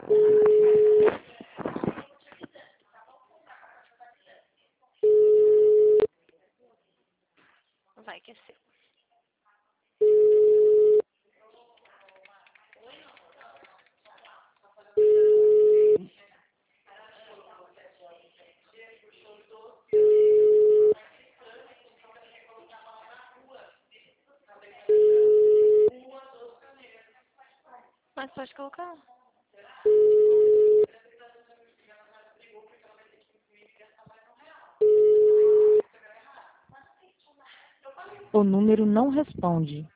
Vai que é seu. Mas pode colocar. O número não responde.